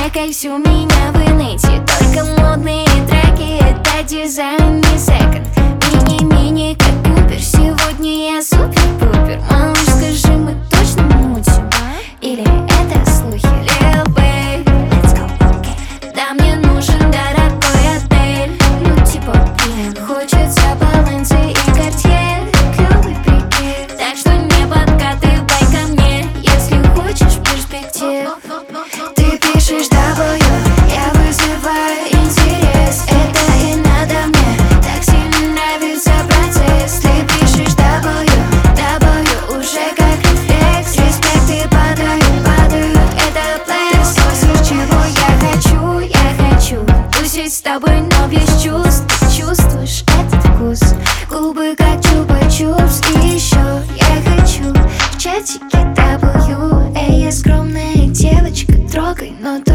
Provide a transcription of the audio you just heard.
Кайф у меня в инете, только модные треки. Это дизайн, не секонд. Мини-мини, как Купер. Сегодня я супер-пупер. Малыш, скажи, мы точно мутим? Или это слухи? Lil babe, let's go, okay. Да, мне нужен дорогой отель. Ну типа, хочется Balenciaga и Cartier. Клёвый прикид, так что не подкатывай ко мне, если хочешь перспектив. Ты пишешь W, я вызываю интерес. Это и надо мне, так сильно нравится процесс. Ты пишешь W уже как рефлекс. Респекты падают, это флекс. После чего я хочу тусить с тобой, но без чувств. Ты чувствуешь этот вкус? Губы как чупа-чупс. И еще я хочу в чатике W. Эй, я скромная девочка, трогай, но